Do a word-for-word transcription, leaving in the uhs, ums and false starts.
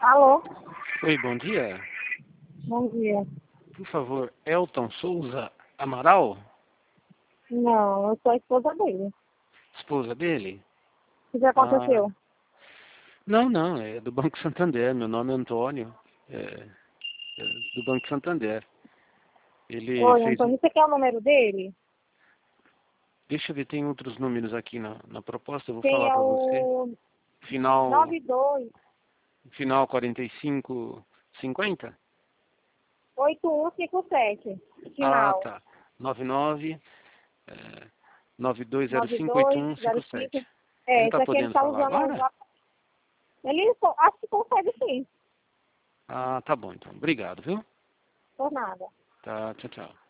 Alô? Oi, bom dia. Bom dia. Por favor, Elton Souza Amaral, Não, eu sou a esposa dele. esposa dele? O que Ah, aconteceu? não, não, é do Banco Santander. Meu nome é Antônio, é, é do Banco Santander. Ele Oi, fez um... Antônio, você quer o número dele? Deixa eu ver, tem outros números aqui na, na proposta, eu vou Tem falar é para você. o Final, nove dois final quarenta e cinco cinquenta? oito um cinco sete. Ah, Final tá. nove nove, é, nove dois zero nove cinco oito dois um cinco zero sete. cinco. Ele É, está esse aqui ele podendo tá falar usando o agora? WhatsApp. Ele co- acho que consegue sim. Ah, tá bom então. Obrigado, viu? Por nada. Tá, tchau, tchau.